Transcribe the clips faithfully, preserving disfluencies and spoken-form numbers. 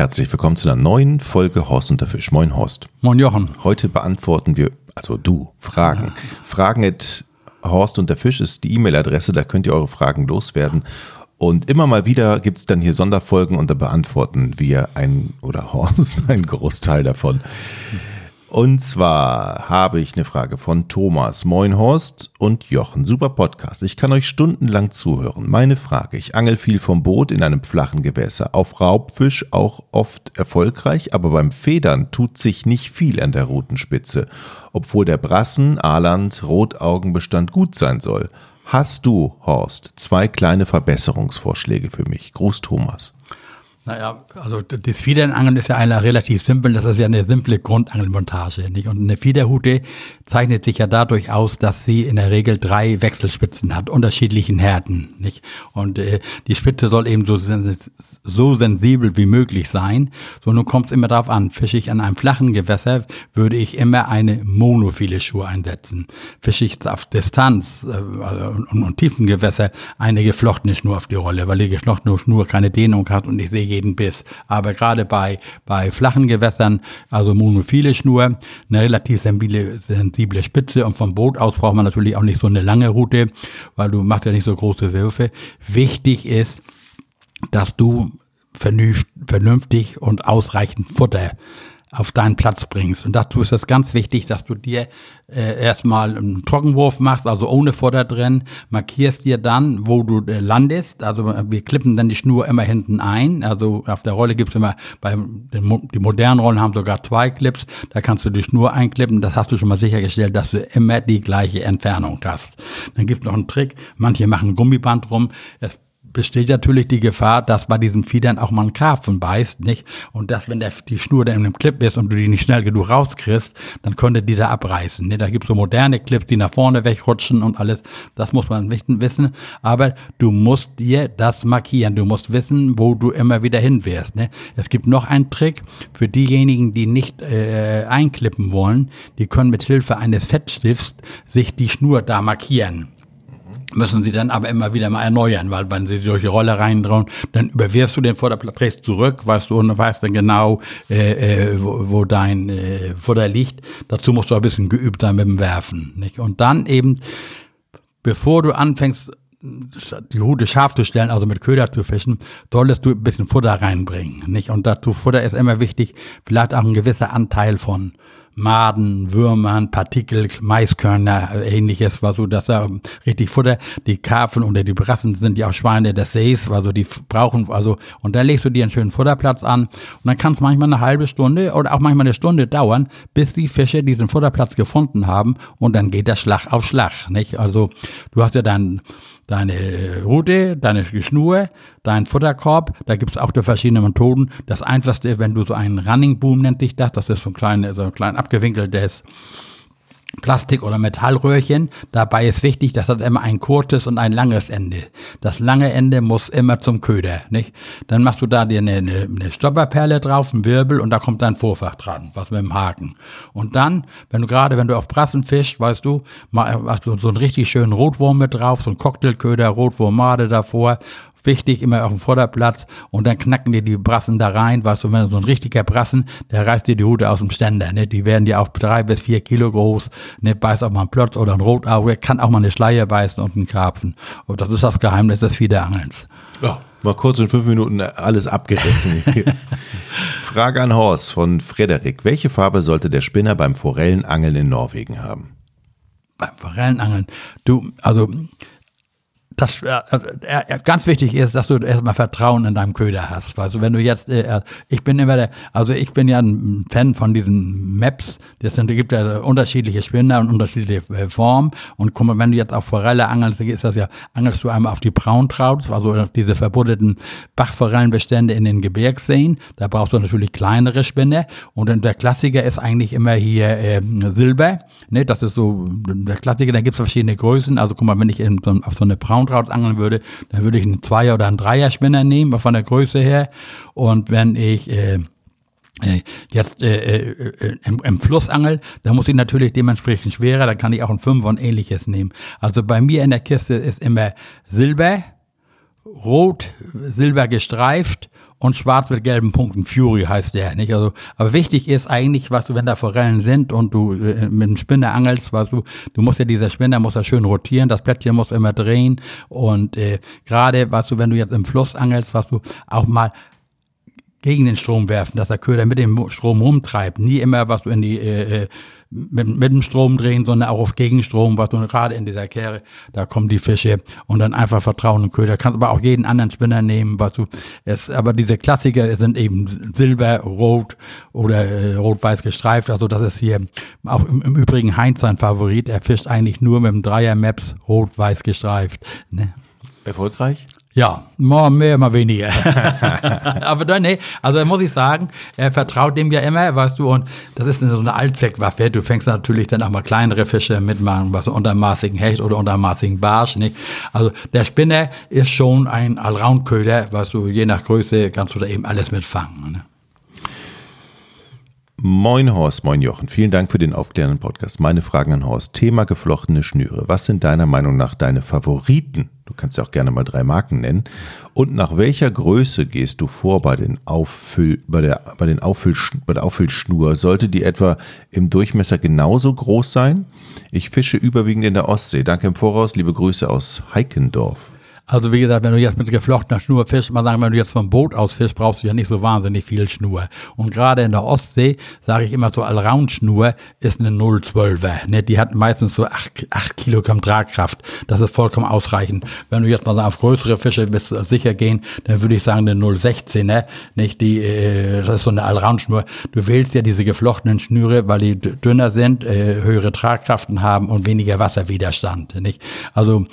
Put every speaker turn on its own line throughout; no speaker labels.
Herzlich willkommen zu einer neuen Folge Horst und der Fisch. Moin Horst.
Moin Jochen.
Heute beantworten wir, also du, Fragen. Ja. Fragen at Horst und der Fisch ist die E-Mail-Adresse, da könnt ihr eure Fragen loswerden. Und immer mal wieder gibt es dann hier Sonderfolgen und da beantworten wir ein, oder Horst, einen Großteil davon. Und zwar habe ich eine Frage von Thomas. Moin Horst und Jochen, super Podcast. Ich kann euch stundenlang zuhören. Meine Frage, ich angel viel vom Boot in einem flachen Gewässer. Auf Raubfisch auch oft erfolgreich, aber beim Federn tut sich nicht viel an der Rutenspitze. Obwohl der Brassen, Aaland, Rotaugenbestand gut sein soll. Hast du, Horst, zwei kleine Verbesserungsvorschläge für mich? Gruß Thomas.
Naja, also das Fiedernangeln ist ja eine relativ simpel, das ist ja eine simple Grundangelmontage, nicht? Und eine Fiederhute zeichnet sich ja dadurch aus, dass sie in der Regel drei Wechselspitzen hat, unterschiedlichen Härten, nicht? Und äh, die Spitze soll eben so, so sensibel wie möglich sein. So, nun kommt es immer darauf an, fische ich an einem flachen Gewässer, würde ich immer eine monophile Schnur einsetzen. Fische ich auf Distanz äh, und, und tiefen Gewässer eine geflochtene Schnur auf die Rolle, weil die geflochtene Schnur keine Dehnung hat und ich sehe jeden Biss. Aber gerade bei, bei flachen Gewässern, also monophile Schnur, eine relativ sensible, sensible Spitze und vom Boot aus braucht man natürlich auch nicht so eine lange Route, weil du machst ja nicht so große Würfe. Wichtig ist, dass du vernünftig und ausreichend Futter auf deinen Platz bringst. Und dazu ist es ganz wichtig, dass du dir äh, erstmal einen Trockenwurf machst, also ohne Futter drin, markierst dir dann, wo du äh, landest. Also wir klippen dann die Schnur immer hinten ein. Also auf der Rolle gibt's immer, bei den, die modernen Rollen haben sogar zwei Clips, da kannst du die Schnur einklippen. Das hast du schon mal sichergestellt, dass du immer die gleiche Entfernung hast. Dann gibt's noch einen Trick, manche machen ein Gummiband rum. Es besteht natürlich die Gefahr, dass bei diesem Fiedern auch mal ein Karpfen beißt, nicht? Und dass, wenn der, die Schnur dann in einem Clip ist und du die nicht schnell genug rauskriegst, dann könnte dieser abreißen, ne? Da gibt's so moderne Clips, die nach vorne wegrutschen und alles. Das muss man wissen. Aber du musst dir das markieren. Du musst wissen, wo du immer wieder hin wirst, ne? Es gibt noch einen Trick für diejenigen, die nicht äh, einklippen wollen. Die können mit Hilfe eines Fettstifts sich die Schnur da markieren. Müssen sie dann aber immer wieder mal erneuern, weil wenn sie durch die Rolle reindrauen, dann überwirfst du den Futterplatz, drehst zurück, weißt du, und weißt dann genau, äh, äh, wo, wo dein äh, Futter liegt. Dazu musst du ein bisschen geübt sein mit dem Werfen, nicht? Und dann eben, bevor du anfängst, die Rute scharf zu stellen, also mit Köder zu fischen, solltest du ein bisschen Futter reinbringen, nicht? Und dazu Futter ist immer wichtig, vielleicht auch ein gewisser Anteil von Maden, Würmern, Partikel, Maiskörner, ähnliches, war so, dass da richtig Futter, die Karpfen oder die Brassen sind ja auch Schweine des Sees, also die brauchen, also, und dann legst du dir einen schönen Futterplatz an und dann kann es manchmal eine halbe Stunde oder auch manchmal eine Stunde dauern, bis die Fische diesen Futterplatz gefunden haben und dann geht das Schlag auf Schlag, nicht? Also, du hast ja dann deine Rute, deine Schnur, dein Futterkorb, da gibt es auch die verschiedenen Methoden. Das einfachste, wenn du so einen Running Boom nennt sich das, das ist so ein klein, so ein klein abgewinkeltes Plastik- oder Metallröhrchen. Dabei ist wichtig, das hat immer ein kurzes und ein langes Ende. Das lange Ende muss immer zum Köder, nicht? Dann machst du da dir eine, eine, eine Stopperperle drauf, einen Wirbel und da kommt dein Vorfach dran, was mit dem Haken. Und dann, wenn du gerade, wenn du auf Brassen fischst, weißt du, hast du so einen richtig schönen Rotwurm mit drauf, so einen Cocktailköder, Rotwurmade davor. Wichtig, immer auf dem Vorderplatz und dann knacken dir die Brassen da rein, weißt du, wenn so ein richtiger Brassen, der reißt dir die Rute aus dem Ständer, ne, die werden dir auf drei bis vier Kilo groß, ne, beißt auch mal einen Plotz oder ein Rotauge, kann auch mal eine Schleie beißen und einen Karpfen. Und das ist das Geheimnis des Fiederangelns.
Ja, mal kurz in fünf Minuten alles abgerissen. Frage an Horst von Frederik. Welche Farbe sollte der Spinner beim Forellenangeln in Norwegen haben?
Beim Forellenangeln? Du, also, Das äh, ganz wichtig ist, dass du erstmal Vertrauen in deinem Köder hast. Also wenn du jetzt, äh, ich bin immer der, also ich bin ja ein Fan von diesen Maps. Das sind, gibt ja unterschiedliche Spinner und unterschiedliche äh, Formen. Und guck mal, wenn du jetzt auf Forelle angelst, ist das ja, angelst du einmal auf die Brauntraut, also auf diese verbuddeten Bachforellenbestände in den Gebirgsseen. Da brauchst du natürlich kleinere Spinner. Und dann der Klassiker ist eigentlich immer hier äh, Silber. Ne, das ist so der Klassiker. Da gibt es verschiedene Größen. Also guck mal, wenn ich in so, auf so eine Brauntraut angeln würde, dann würde ich einen Zweier- oder einen Dreier-Spinner nehmen, von der Größe her. Und wenn ich äh, jetzt äh, äh, im, im Fluss angel, da muss ich natürlich dementsprechend schwerer, dann kann ich auch einen Fünfer und ähnliches nehmen. Also bei mir in der Kiste ist immer Silber, Rot, Silber gestreift und schwarz mit gelben Punkten, Fury heißt der, nicht? Also, aber wichtig ist eigentlich, was du, wenn da Forellen sind und du äh, mit dem Spinner angelst, was du, du musst ja, dieser Spinner muss ja schön rotieren, das Plättchen muss immer drehen und äh, gerade, was du, wenn du jetzt im Fluss angelst, was du auch mal gegen den Strom werfen, dass der Köder mit dem Strom rumtreibt. Nie immer, was du in die äh, mit, mit dem Strom drehen, sondern auch auf Gegenstrom, was du gerade in dieser Kehre, da kommen die Fische und dann einfach vertrauen und Köder. Kannst aber auch jeden anderen Spinner nehmen, was du es, aber diese Klassiker sind eben Silber, Rot oder äh, Rot-Weiß gestreift. Also das ist hier auch im, im Übrigen Heinz sein Favorit. Er fischt eigentlich nur mit dem Dreier Maps Rot-Weiß gestreift. Ne?
Erfolgreich?
Ja, mal mehr, mal weniger. Aber dann, nee, also muss ich sagen, er vertraut dem ja immer, weißt du, und das ist so eine Allzweckwaffe. Du fängst natürlich dann auch mal kleinere Fische mitmachen, was untermaßigen Hecht oder untermaßigen Barsch, nicht? Also der Spinner ist schon ein Allround-Köder, weißt du, je nach Größe kannst du da eben alles mitfangen, ne?
Moin Horst, moin Jochen. Vielen Dank für den aufklärenden Podcast. Meine Fragen an Horst. Thema geflochtene Schnüre. Was sind deiner Meinung nach deine Favoriten? Du kannst ja auch gerne mal drei Marken nennen. Und nach welcher Größe gehst du vor bei den Auffüll, bei der, bei den Auffüll, bei der Auffüllschnur? Sollte die etwa im Durchmesser genauso groß sein? Ich fische überwiegend in der Ostsee. Danke im Voraus. Liebe Grüße aus Heikendorf.
Also wie gesagt, wenn du jetzt mit geflochtener Schnur fischst, mal sagen, wenn du jetzt vom Boot aus fischst, brauchst du ja nicht so wahnsinnig viel Schnur. Und gerade in der Ostsee, sage ich immer so, Allround-Schnur ist eine null zwölfer. Ne? Die hat meistens so acht Kilogramm Tragkraft. Das ist vollkommen ausreichend. Wenn du jetzt mal auf größere Fische bist, sicher gehen, dann würde ich sagen eine null sechzehner. Nicht? Die, äh, das ist so eine Allround-Schnur. Du wählst ja diese geflochtenen Schnüre, weil die dünner sind, äh, höhere Tragkraften haben und weniger Wasserwiderstand. Nicht? Also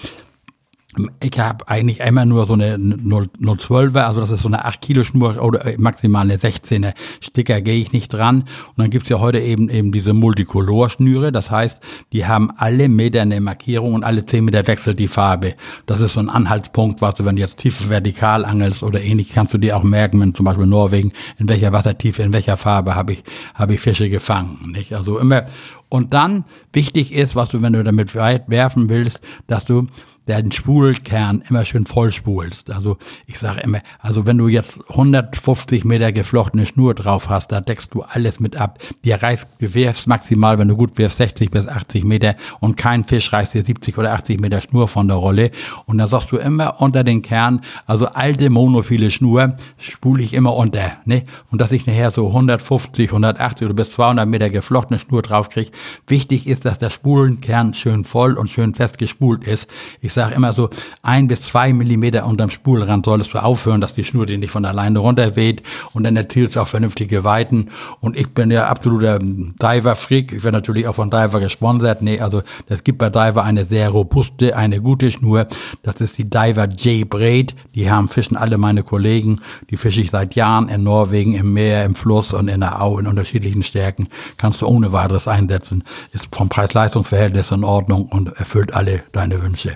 ich habe eigentlich immer nur so eine null zwölfer, also das ist so eine acht Kilo Schnur oder maximal eine sechzehner. Sticker gehe ich nicht dran. Und dann gibt's ja heute eben eben diese Multicolor-Schnüre, das heißt, die haben alle Meter eine Markierung und alle zehn Meter wechselt die Farbe. Das ist so ein Anhaltspunkt, was du, wenn du jetzt tief vertikal angelst oder ähnlich, kannst du dir auch merken, wenn zum Beispiel Norwegen, in welcher Wassertiefe, in welcher Farbe habe ich, habe ich Fische gefangen. Nicht? Also immer. Und dann wichtig ist, was du, wenn du damit weit werfen willst, dass du den Spulkern immer schön voll spulst. Also ich sage immer, also wenn du jetzt hundertfünfzig Meter geflochtene Schnur drauf hast, da deckst du alles mit ab. Dir reißt, du wirfst maximal, wenn du gut wirfst, sechzig bis achtzig Meter und kein Fisch reißt dir siebzig oder achtzig Meter Schnur von der Rolle. Und dann sagst du immer unter den Kern, also alte monophile Schnur, spule ich immer unter. Ne? Und dass ich nachher so hundertfünfzig, hundertachtzig oder bis zweihundert Meter geflochtene Schnur drauf kriege. Wichtig ist, dass der Spulenkern schön voll und schön fest gespult ist. Ich sage immer so, ein bis zwei Millimeter unterm Spulrand solltest du aufhören, dass die Schnur dir nicht von alleine runterweht und dann erzielst du auch vernünftige Weiten. Und ich bin ja absoluter Diver-Freak. Ich werde natürlich auch von Diver gesponsert. Nee, also das gibt bei Diver eine sehr robuste, eine gute Schnur. Das ist die Diver J-Braid. Die haben fischen alle meine Kollegen. Die fische ich seit Jahren in Norwegen, im Meer, im Fluss und in der Au in unterschiedlichen Stärken. Kannst du ohne weiteres einsetzen. Ist vom Preis-Leistungs-Verhältnis in Ordnung und erfüllt alle deine Wünsche.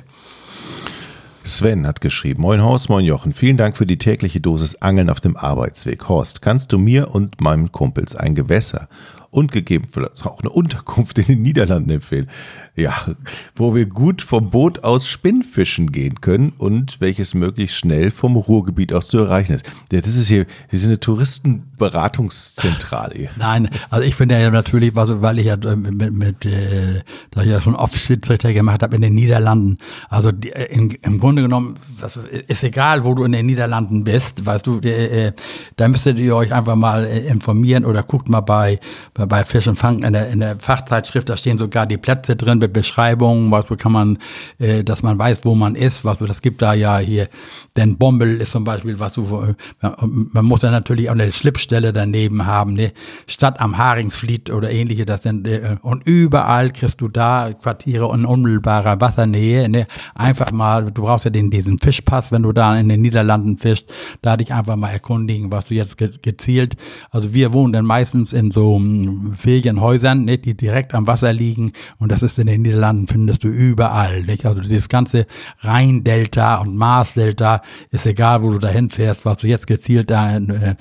Sven hat geschrieben, moin Horst, moin Jochen, vielen Dank für die tägliche Dosis Angeln auf dem Arbeitsweg. Horst, kannst du mir und meinen Kumpels ein Gewässer und gegebenenfalls auch eine Unterkunft in den Niederlanden empfehlen? Ja, wo wir gut vom Boot aus Spinnfischen gehen können und welches möglichst schnell vom Ruhrgebiet aus zu erreichen ist. Ja, das ist hier, das ist eine Touristenberatungszentrale hier.
Nein, also ich finde ja natürlich, weil ich ja mit, mit äh, da ich ja schon oft Schiedsrichter gemacht habe in den Niederlanden, also die, in, im Grunde genommen, also ist egal, wo du in den Niederlanden bist, weißt du, äh, da müsstet ihr euch einfach mal äh, informieren oder guckt mal bei, bei, bei Fisch und Fang in der, in der Fachzeitschrift, da stehen sogar die Plätze drin, mit Beschreibungen, was kann man, äh, dass man weiß, wo man ist, was das gibt da ja hier, denn Bombel ist zum Beispiel, was du, man muss ja natürlich auch eine Schlipstelle daneben haben, ne, Stadt am Haringsfleet oder ähnliche, das sind, äh, und überall kriegst du da Quartiere in unmittelbarer Wassernähe, ne, einfach mal, du brauchst ja den, diesen Fischpass, wenn du da in den Niederlanden fischst, da dich einfach mal erkundigen, was du jetzt ge- gezielt, also wir wohnen dann meistens in so um, Ferienhäusern, ne, die direkt am Wasser liegen und das ist in den Niederlanden findest du überall, nicht? Also dieses ganze Rhein-Delta und Maas-Delta ist egal, wo du dahin fährst, was du jetzt gezielt da in,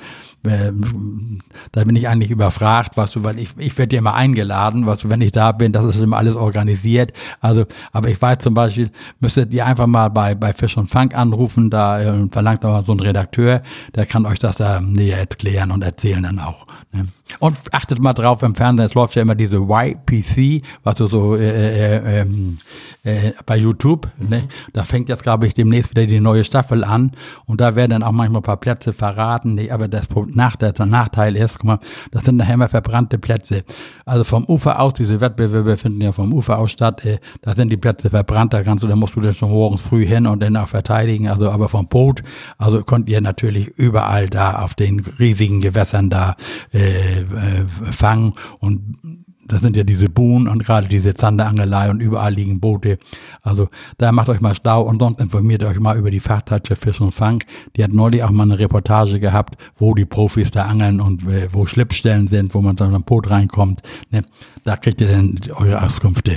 äh, da bin ich eigentlich überfragt, weißt du, weil ich, ich werde ja immer eingeladen, weißt du, wenn ich da bin, das ist immer alles organisiert. Also, aber ich weiß zum Beispiel, müsstet ihr einfach mal bei, bei Fisch und Fang anrufen, da äh, verlangt aber so ein Redakteur, der kann euch das da näher erklären und erzählen dann auch. Ne? Und achtet mal drauf im Fernsehen, es läuft ja immer diese Y P C, was du so äh, äh, ähm, äh, bei YouTube, mhm. ne? Da fängt jetzt, glaube ich, demnächst wieder die neue Staffel an und da werden dann auch manchmal ein paar Plätze verraten, ne? Aber das nach, der, der Nachteil ist, guck mal, das sind nachher immer verbrannte Plätze. Also vom Ufer aus, diese Wettbewerbe finden ja vom Ufer aus statt, äh, da sind die Plätze verbrannt, da kannst du, da musst du dann schon morgens früh hin und dann auch verteidigen, also aber vom Boot, also könnt ihr natürlich überall da auf den riesigen Gewässern da äh, äh, fangen und das sind ja diese Buhnen und gerade diese Zanderangelei und überall liegen Boote. Also da macht euch mal schlau und sonst informiert euch mal über die Fachzeitschrift Fisch und Fang. Die hat neulich auch mal eine Reportage gehabt, wo die Profis da angeln und äh, wo Schlippstellen sind, wo man dann am Boot reinkommt. Ne? Da kriegt ihr dann eure Auskünfte.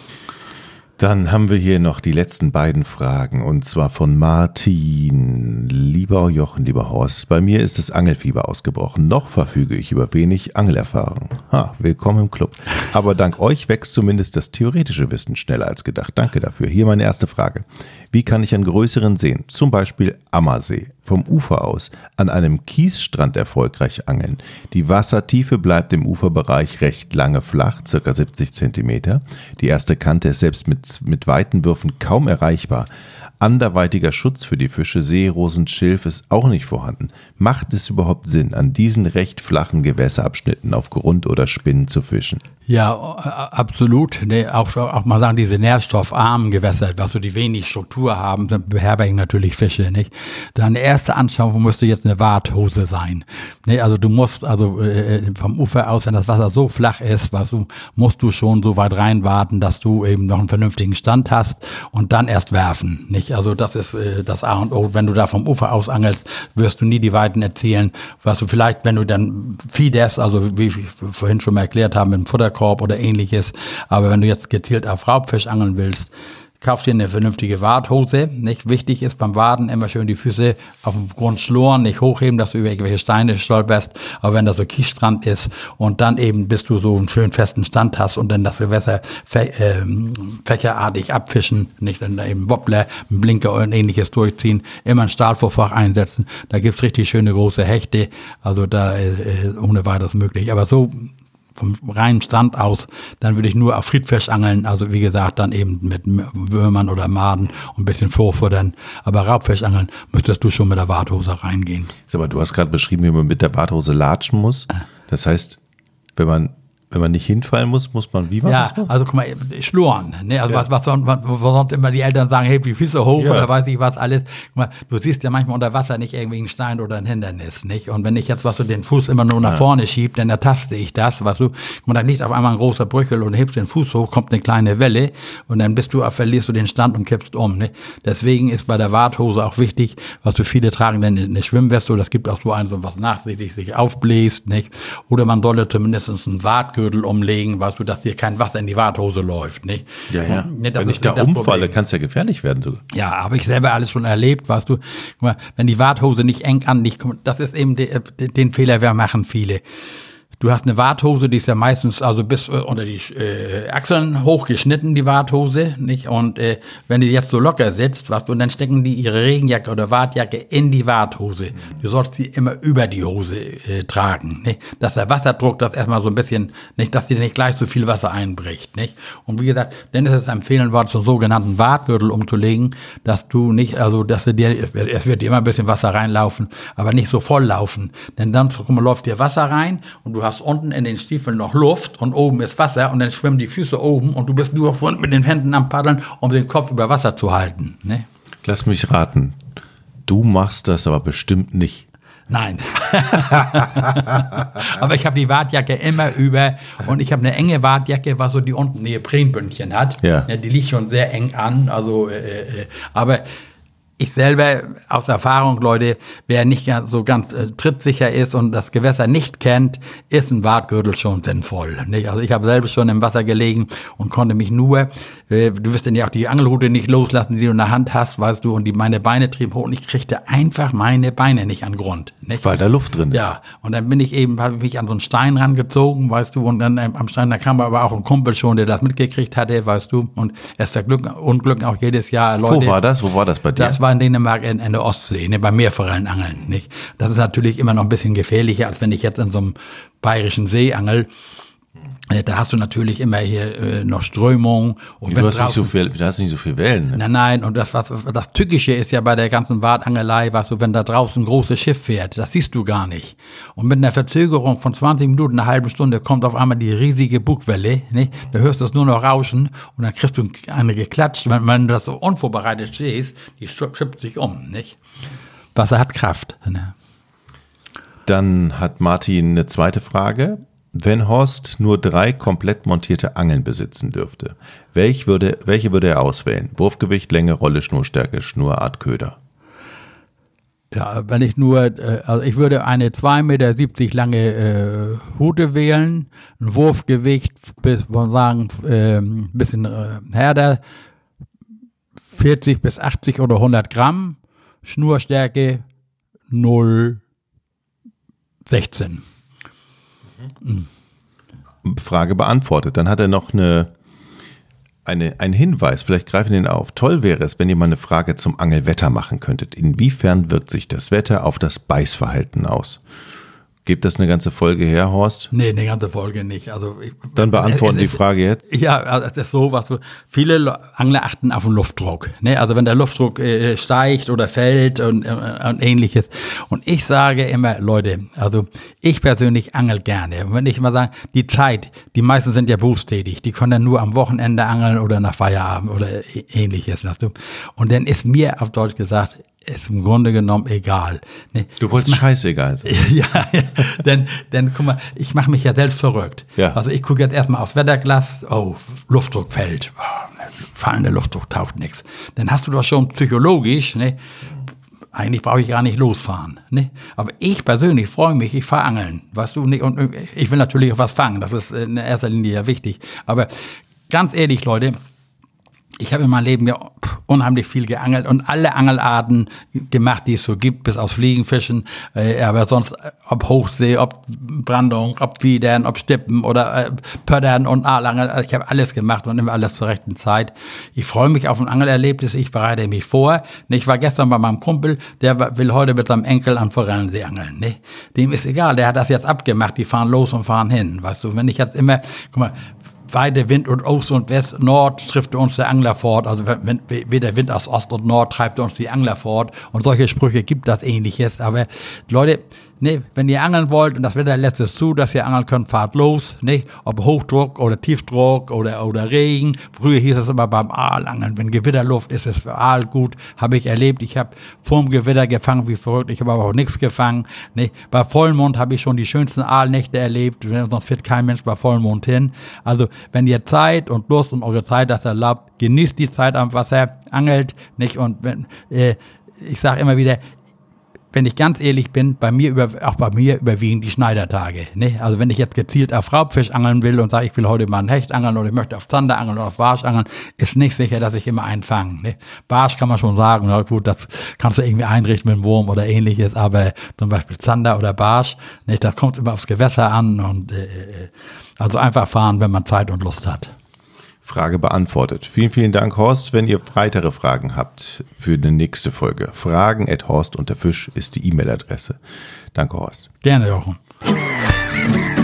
Dann haben wir hier noch die letzten beiden Fragen und zwar von Martin. Lieber Jochen, lieber Horst, bei mir ist das Angelfieber ausgebrochen. Noch verfüge ich über wenig Angelerfahrung. Ha, willkommen im Club. Aber dank euch wächst zumindest das theoretische Wissen schneller als gedacht. Danke dafür. Hier meine erste Frage. Wie kann ich an größeren Seen, zum Beispiel Ammersee, vom Ufer aus an einem Kiesstrand erfolgreich angeln? Die Wassertiefe bleibt im Uferbereich recht lange flach, ca. siebzig Zentimeter. Die erste Kante ist selbst mit, mit weiten Würfen kaum erreichbar. Anderweitiger Schutz für die Fische, Seerosen, Schilf ist auch nicht vorhanden. Macht es überhaupt Sinn, an diesen recht flachen Gewässerabschnitten auf Grund oder Spinnen zu fischen?
Ja, absolut. Nee, auch, auch mal sagen, diese nährstoffarmen Gewässer, was so die wenig Struktur haben, sind, beherbergen natürlich Fische, nicht? Deine erste Anschauung müsste jetzt eine Warthose sein. Nee, also du musst, also äh, vom Ufer aus, wenn das Wasser so flach ist, was du, musst du schon so weit reinwarten, dass du eben noch einen vernünftigen Stand hast und dann erst werfen, nicht? Also das ist äh, das A und O. Wenn du da vom Ufer aus angelst, wirst du nie die Weiten erzielen. Was du vielleicht, wenn du dann fiederst, also wie wir vorhin schon mal erklärt haben, mit dem Futterkorb oder ähnliches, aber wenn du jetzt gezielt auf Raubfisch angeln willst, kauf dir eine vernünftige Warthose. Nicht wichtig ist beim Waden immer schön die Füße auf dem Grund schloren, nicht hochheben, dass du über irgendwelche Steine stolperst. Aber wenn da so Kiesstrand ist und dann eben bis du so einen schönen festen Stand hast und dann das Gewässer fä- äh, fächerartig abfischen, nicht dann da eben Wobbler, einen Blinker und ähnliches durchziehen, immer ein Stahlvorfach einsetzen. Da gibt's richtig schöne große Hechte. Also da äh, ohne weiteres möglich. Aber so vom reinen Stand aus, dann würde ich nur auf Friedfisch angeln, also wie gesagt, dann eben mit Würmern oder Maden und ein bisschen vorfuttern. Aber Raubfisch angeln müsstest du schon mit der Warthose reingehen.
Aber du hast gerade beschrieben, wie man mit der Warthose latschen muss. Das heißt, wenn man Wenn man nicht hinfallen muss, muss man wie machen?
Ja, also guck mal, schloren. Ne? Also ja. was, was, sonst, was, was sonst immer die Eltern sagen, hey, die Füße hoch ja. oder weiß ich was alles. Guck mal, du siehst ja manchmal unter Wasser nicht irgendwie einen Stein oder ein Hindernis, nicht? Und wenn ich jetzt, was du den Fuß immer nur nach ja. vorne schieb, dann ertaste ich das, was du, guck mal, da liegt auf einmal ein großer Brüchel und hebst den Fuß hoch, kommt eine kleine Welle und dann bist du, verlierst du den Stand und kippst um, ne? Deswegen ist bei der Warthose auch wichtig, was du viele tragen, denn eine Schwimmweste, oder es gibt auch so einen, so was nachsichtig sich aufbläst, nicht? Oder man solle zumindest einen Wartgürtel umlegen, weißt du, dass dir kein Wasser in die Warthose läuft, nicht?
Ja, ja. Ne, wenn ich da umfalle, kann es ja gefährlich werden sogar.
Ja, habe ich selber alles schon erlebt, weißt du. Guck mal, wenn die Warthose nicht eng an dich kommt, das ist eben de, de, den Fehler, wir machen viele. Du hast eine Warthose, die ist ja meistens also bis äh, unter die äh, Achseln hochgeschnitten, die Warthose, nicht? Und äh, wenn die jetzt so locker sitzt, was, und dann stecken die ihre Regenjacke oder Wartjacke in die Warthose. Du sollst sie immer über die Hose äh, tragen, nicht? Dass der Wasserdruck das erstmal so ein bisschen, nicht, dass dir nicht gleich so viel Wasser einbricht, nicht? Und wie gesagt, dann ist es empfehlenswert, so einen sogenannten Wartgürtel umzulegen, dass du nicht, also dass du dir, es wird dir immer ein bisschen Wasser reinlaufen, aber nicht so voll laufen. Denn dann guck mal, läuft dir Wasser rein und du hast hast unten in den Stiefeln noch Luft und oben ist Wasser und dann schwimmen die Füße oben und du bist nur von, mit den Händen am Paddeln, um den Kopf über Wasser zu halten. Ne?
Lass mich raten, du machst das aber bestimmt nicht.
Nein. Aber ich habe die Wartjacke immer über und ich habe eine enge Wartjacke, was so die unten Neoprenbündchen hat.
Ja.
Ja, die liegt schon sehr eng an, also äh, äh, aber ich selber aus Erfahrung, Leute, wer nicht so ganz äh, trittsicher ist und das Gewässer nicht kennt, ist ein Wartgürtel schon sinnvoll. Nicht? Also ich habe selber schon im Wasser gelegen und konnte mich nur, äh, du wirst denn ja auch die Angelrute nicht loslassen, die du in der Hand hast, weißt du, und die meine Beine trieben hoch und ich kriegte einfach meine Beine nicht an Grund. Nicht?
Weil da Luft drin ist.
Ja, und dann bin ich eben, habe ich mich an so einen Stein rangezogen, weißt du, und dann ähm, am Stein, da kam aber auch ein Kumpel schon, der das mitgekriegt hatte, weißt du, und es ist Glück, Unglück auch jedes Jahr, Leute.
Wo war das? Wo war das bei dir?
Das war in Dänemark in, in der Ostsee, ne, bei Meerforellenangeln, nicht? Das ist natürlich immer noch ein bisschen gefährlicher, als wenn ich jetzt in so einem bayerischen See angel. Da hast du natürlich immer hier äh, noch Strömung. Und
du,
wenn
hast nicht
draußen,
so viel, du hast nicht so viel Wellen. Ne?
Nein, nein, und das, was, das Tückische ist ja bei der ganzen Wartangelei, weißt du, wenn da draußen ein großes Schiff fährt, das siehst du gar nicht. Und mit einer Verzögerung von zwanzig Minuten, einer halben Stunde, kommt auf einmal die riesige Bugwelle, nicht? Da hörst du es nur noch rauschen und dann kriegst du eine geklatscht, wenn man das so unvorbereitet stehst, die schippt sich um, nicht? Wasser hat Kraft. Ne?
Dann hat Martin eine zweite Frage. Wenn Horst nur drei komplett montierte Angeln besitzen dürfte, welch würde, welche würde er auswählen? Wurfgewicht, Länge, Rolle, Schnurstärke, Schnurart, Köder.
Ja, wenn ich nur, äh, also ich würde eine zwei Meter siebzig lange äh, Hute wählen, ein Wurfgewicht bis, wollen sagen, äh, ein bisschen äh, härter, vierzig bis achtzig oder hundert Gramm, Schnurstärke null Komma sechzehn.
Mhm. Frage beantwortet. Dann hat er noch eine, eine, einen Hinweis, vielleicht greifen wir den auf. Toll wäre es, wenn ihr mal eine Frage zum Angelwetter machen könntet. Inwiefern wirkt sich das Wetter auf das Beißverhalten aus? Gibt das eine ganze Folge her, Horst?
Nee, eine ganze Folge nicht. Also ich,
Dann beantworten
es, es,
die Frage jetzt.
Ja, also es ist so, was so, viele Angler achten auf den Luftdruck. Ne? Also wenn der Luftdruck äh, steigt oder fällt und, äh, und ähnliches. Und ich sage immer, Leute, also ich persönlich angel gerne. Und wenn ich mal sage, die Zeit, die meisten sind ja berufstätig, die können dann nur am Wochenende angeln oder nach Feierabend oder ähnliches. Weißt du? Und dann ist mir auf Deutsch gesagt, ist im Grunde genommen egal. Ne?
Du wolltest mach, scheißegal sein.
Ja, ja, denn, denn guck mal, ich mache mich ja selbst verrückt.
Ja.
Also ich gucke jetzt erstmal aufs Wetterglas, oh, Luftdruck fällt, oh, fallender Luftdruck taucht nichts. Dann hast du doch schon psychologisch, ne? Eigentlich brauche ich gar nicht losfahren. Ne? Aber ich persönlich freue mich, ich fahre angeln, weißt du, nicht? Und ich will natürlich auch was fangen, das ist in erster Linie ja wichtig. Aber ganz ehrlich, Leute, ich habe in meinem Leben ja unheimlich viel geangelt und alle Angelarten gemacht, die es so gibt, bis aus Fliegenfischen, äh, aber sonst ob Hochsee, ob Brandung, ob Wiedern, ob Stippen oder äh, Pöttern und Aalangel. Ich habe alles gemacht und immer alles zur rechten Zeit. Ich freue mich auf ein Angelerlebnis, ich bereite mich vor. Ich war gestern bei meinem Kumpel, der will heute mit seinem Enkel am Forellensee angeln. Ne? Dem ist egal, der hat das jetzt abgemacht, die fahren los und fahren hin. Weißt du, wenn ich jetzt immer, guck mal, Weite Wind und Ost und West, Nord trifft uns der Angler fort. Also wenn, wenn der Wind aus Ost und Nord treibt uns die Angler fort. Und solche Sprüche gibt das Ähnliches. Aber Leute, ne, wenn ihr angeln wollt und das Wetter lässt es zu, dass ihr angeln könnt, fahrt los. Ne? Ob Hochdruck oder Tiefdruck oder, oder Regen. Früher hieß es immer beim Aalangeln, wenn Gewitterluft ist, ist es für Aal gut. Habe ich erlebt. Ich habe vorm Gewitter gefangen wie verrückt. Ich habe aber auch nichts gefangen. Ne? Bei Vollmond habe ich schon die schönsten Aalnächte erlebt. Sonst fährt kein Mensch bei Vollmond hin. Also wenn ihr Zeit und Lust und eure Zeit das erlaubt, genießt die Zeit am Wasser, angelt nicht. Und wenn, äh, ich sage immer wieder, wenn ich ganz ehrlich bin, bei mir über, auch bei mir überwiegen die Schneidertage. Ne? Also wenn ich jetzt gezielt auf Raubfisch angeln will und sage, ich will heute mal einen Hecht angeln oder ich möchte auf Zander angeln oder auf Barsch angeln, ist nicht sicher, dass ich immer einen fange. Ne? Barsch kann man schon sagen, na gut, das kannst du irgendwie einrichten mit einem Wurm oder ähnliches, aber zum Beispiel Zander oder Barsch, ne, das kommt immer aufs Gewässer an und äh, also einfach fahren, wenn man Zeit und Lust hat.
Frage beantwortet. Vielen, vielen Dank, Horst. Wenn ihr weitere Fragen habt für die nächste Folge, fragen at horst und der Fisch ist die E-Mail-Adresse. Danke, Horst.
Gerne, Jochen.